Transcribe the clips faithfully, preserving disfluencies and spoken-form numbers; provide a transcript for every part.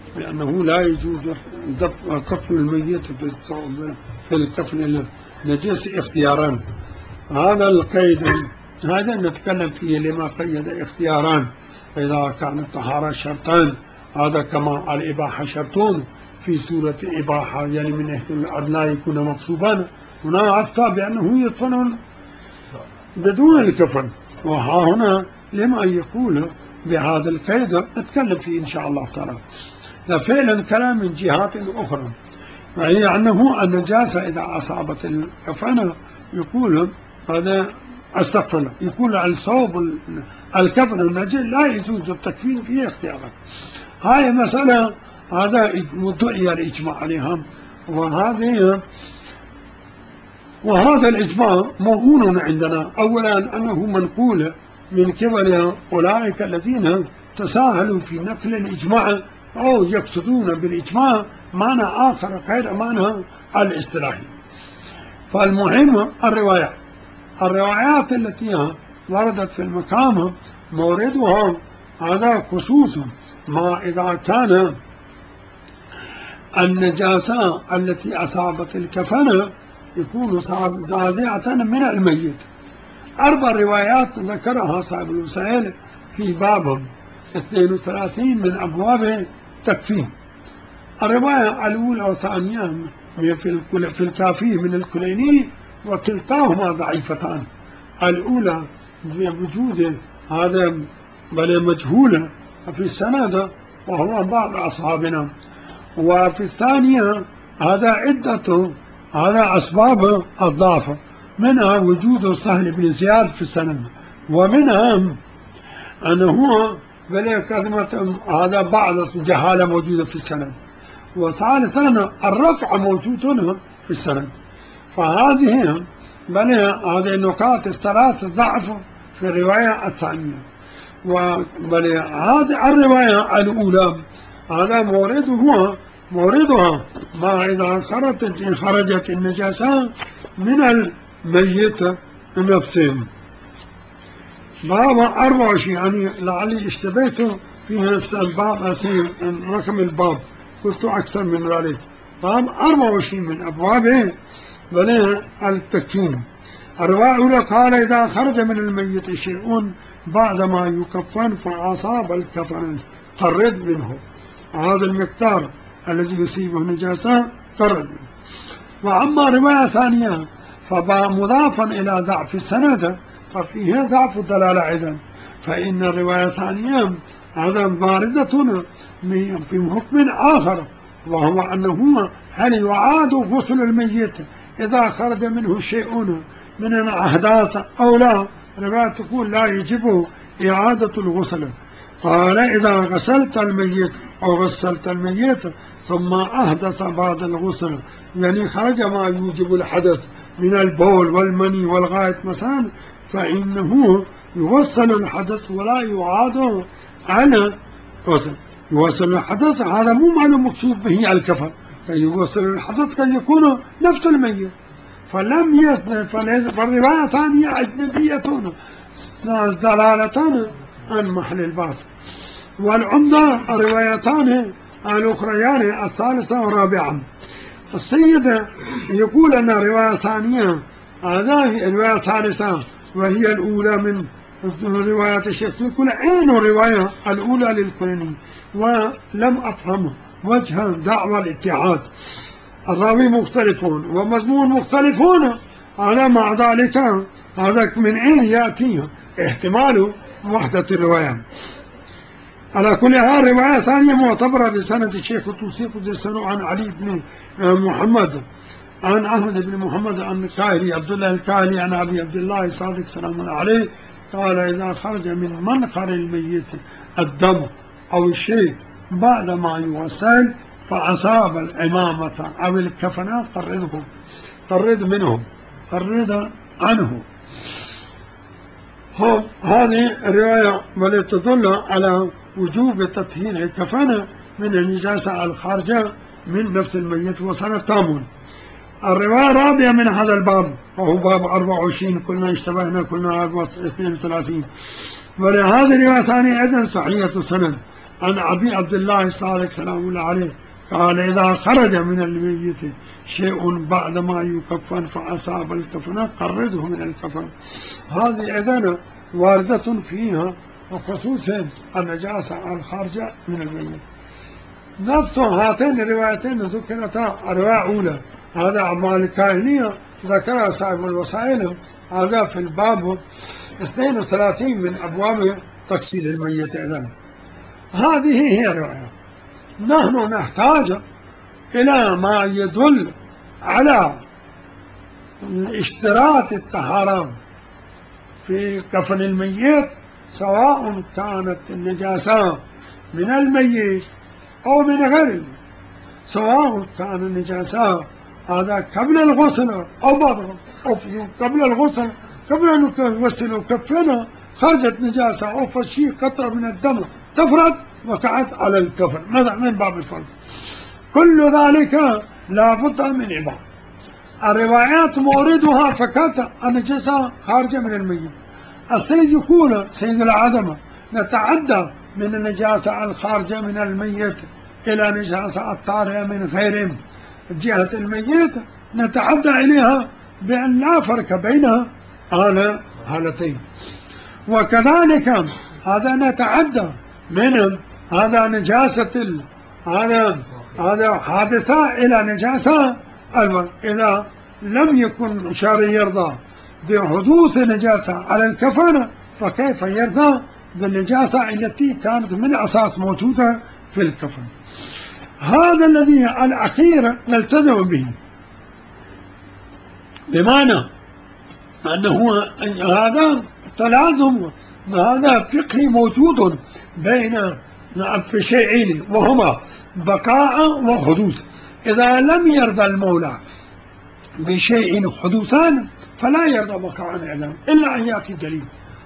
لأنه لا يجوز كفن الميت في في الكفن النجس اختيارا. هذا القيد هذا نتكلم فيه لما قيد اختياران، فإذا كان الطهارة شرطان هذا كما الإباحة شرطون في سورة إباحة، يعني من أن لا يكون مقصوبا. هنا أفتى بأنه يدفن بدون الكفن، وها هنا لما يقول بهذا القيد نتكلم فيه إن شاء الله تعالى. فعلا كلام من جهات أخرى، وهي أنه النجاسة إذا أصابت الكفن يقول هذا أستغفر الله، يقول على الصوب الكفن النجس لا يجوز التكفين فيه اختيارا. هاي مسألة هذا مدعي الإجماع عليها، وهذه وهذا الإجماع موهون عندنا. أولا أنه منقول من قبل أولئك الذين تساهلوا في نقل الإجماع أو يقصدون بالإجماع معنى آخر غير معنى الاصطلاحي. فالمهم الروايات الروايات التي وردت في المقام موردها هذا خصوصا ما إذا كان النجاسة التي أصابت الكفن يكون نازعة من الميت. أربع روايات ذكرها صاحب الوسائل في باب اثنين وثلاثين من أبواب التكفين. الرواية الأولى والثانية في الكافي من الكليني وكلتاهما ضعيفتان. الأولى بوجود هذا بل مجهول في السند وهو بعض أصحابنا، وفي الثانية هذا عدة هذا أسباب الضعف، منها وجود سهل بن زياد في السند، ومنها أنه بل كلمة هذا بعض جهالة موجودة في السند، وثالثا الرفع موجود في السند. فهذه بل هذه النقاط الثلاث ضعف في الرواية الثانية. وبل هذه الرواية الأولى هذا مورده موردها ما إذا خرجت خرجت النجاسة من الميت نفسه. باب أربعة وعشرين، يعني لعلي اشتبهت فيها الباب أسير رقم الباب، قلت أكثر من ذلك. باب أربعة وعشرين من أبوابه بل التكفين. الرواية الأولى قال إذا خرج من الميت شيء بعدما يكفن فأصاب الكفن قرد منه، هذا المقدار الذي يصيبه النجاسة قرد منه. وأما رواية ثانية فمضافا إلى ضعف السند ففيه ضعف الدلالة أيضا، فإن الرواية الثانية هذا واردة في حكم آخر، وهو أنه هل يعاد غسل الميت إذا خرج منه شيء من الأحداث أو لا. رواية تقول لا يجب إعادة الغسل. قال إذا غسلت الميت أو غسلت الميت ثم أحدث بعد الغسل، يعني خرج ما يوجب الحدث من البول والمني والغائط مثلا، فإنه يوصل الحدث ولا يعاد عن غسل. يوصل الحدث هذا مو معنى مقصود به الكفن، فيوصل الحدث قد يكون نفس الميت، فلم يثنى. فالرواية ثانية أجنبية دلالة عن محل الباس. والعمدة الروايتان الأخريان الثالثة والرابعة. السيد يقول أن رواية ثانية هذه الرواية الثالثة وهي الأولى من رواية الشيخ، يقول عين الرواية الأولى للكليني، ولم أفهم وجه دعوى الاتحاد. الراوي مختلفون ومضمون مختلفون، على مع ذلك هذا من عين يأتي احتمال وحدة الرواية. على كل حال رواية ثانية معتبرة بسند الشيخ الطوسي قدسه عن علي بن محمد عن أحمد بن محمد عن الكاهلي عبد الله الكاهلي عن أبي عبد الله صادق سلام عليه قال إذا خرج من منخر الميت الدم أو الشيء بعد ما يغسل فأصاب العمامة أو الكفن قرده قرد منهم قرد عنه. هذه الرواية بل تدل على وجوب تطهير الكفن من النجاسة الخارجة من نفس الميت وسنة تامون. الرواية الرابعة من هذا الباب وهو باب أربعة وعشرين، كلنا اشتبهنا كلنا اثنين وثلاثين. ولهذه الرواية الثانية أيضا صحيحة السند عن أبي عبد الله الصادق سلام الله عليه قال إذا خرج من الميت شيء بعد ما يكفن فأصاب الكفن قرده من الكفن. هذه إذن واردة فيها وخصوصا النجاسة الخارجة من الميت. نفس هاتين الروايتين ذكرتا الرواية الأولى هذا أعمال الكاهنية ذكرها صاحب الوسائل، هذا في الباب اثنين وثلاثين من أبواب تغسيل الميت. إذن هذه هي الرواية. نحن نحتاج إلى ما يدل على اشتراط الطهارة في كفن الميت، سواء كانت النجاسة من الميت أو من غير الميت، سواء كان النجاسة هذا قبل الغسل أو بعد قبل الغسل، قبل أن نغسل وكفنا خرجت نجاسة أو فشي قطرة من الدم تفرد وقعت على الكفن من باب الفرد. كل ذلك لا بد من عبارة. الروايات موردها فقط النجاسة خارجة من الميت. السيد يقول سيد العدم نتعدى من النجاسة الخارجة من الميت إلى نجاسة الطارئة من غير جهة الميت، نتعدى إليها بأن لا فرق بينها على حالتين. وكذلك هذا نتعدى من هذا نجاسة هذا هذا حادثة إلى نجاسة الماء. إذا لم يكن شارع يرضى بحدوث نجاسة على الكفن فكيف يرضى بالنجاسة التي كانت من أساس موجودة في الكفن؟ هذا الذي الأخير نلتزم به، بمعنى أنه هذا تلازم، هذا فقه موجود بين في شيئين وهما بقاء وحدوث. إذا لم يرضى المولى بشيء حدوثان فلا يرضى بقاء إعلام إلا أن يأتي دليل.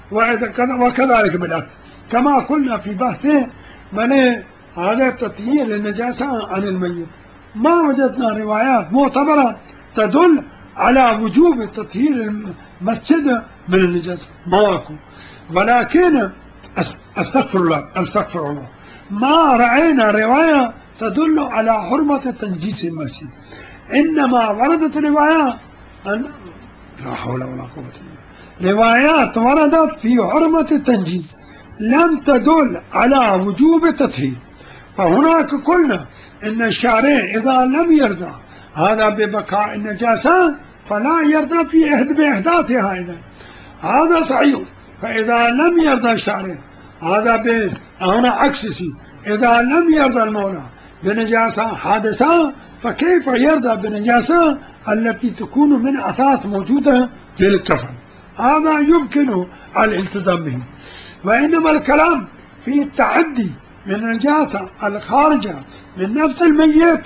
وكذلك بالعكس كما قلنا في بحثه من هذا تطهير للنجاسة عن الميت، ما وجدنا روايات معتبرة تدل على وجوب تطهير المسجد من النجاسة، ما أكو. ولكن استغفر الله استغفر الله ما رأينا رواية تدل على حرمة تنجيس المسجد. إنما وردت روايات أن لا حول ولا قوة إلا بالله، روايات وردت في حرمة التنجيس لم تدل على وجوب التطهير. فهناك قلنا إن الشارع إذا لم يرضى هذا ببقاء النجاسة فلا يرضى في بإحداثها أيضا، هذا صحيح. فإذا لم يرضى الشارع هذا ب هنا عكسي، إذا لم يرضى المولى بنجاسة حادثة فكيف يرضى بنجاسة التي تكون من أثاث موجودة في الكفن؟ هذا يمكن الالتزام به. وإنما الكلام في التعدي من النجاسة الخارجة من نفس الميت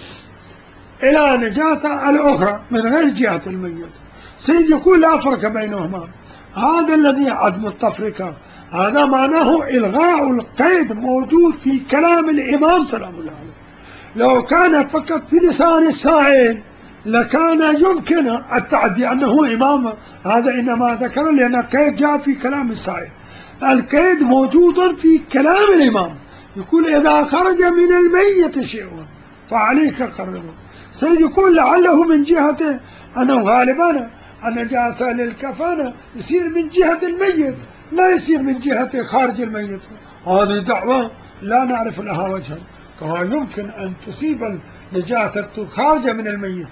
إلى نجاسة الأخرى من غير جهة الميت، سيد يقول لا فرق بينهما. هذا الذي عدم التفرقة هذا معناه إلغاء القيد موجود في كلام الإمام سلام الله عليه. لو كان فقط في لسان السائل لكان يمكن التعدي أنه إمام، هذا إنما ذكر لأن القيد جاء في كلام السائل. القيد موجود في كلام الإمام، يقول إذا خرج من الميت شيء فعليك قرره. سيقول لعله من جهة أنه غالبا النجاسة للكفن يصير من جهة الميت لا يصير من جهة خارج الميت. هذه دعوة لا نعرف لها وجها. كما يمكن أن تصيب النجاسة خارجة من الميت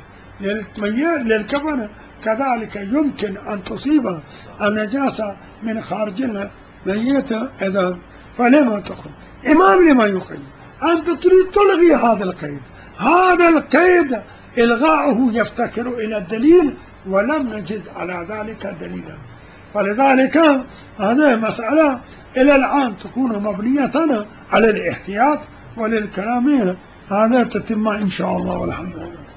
للكفن كذلك يمكن أن تصيب النجاسة من خارج الميت. إذا فلما تقول إمام لما يقيد؟ أنت تريد تلغي هذا القيد. هذا القيد إلغاؤه يفتكر إلى الدليل ولم نجد على ذلك دليلا. فلذلك هذه مسألة إلى الآن تكون مبنية على الاحتياط وللكلام هذا تتم إن شاء الله والحمد لله.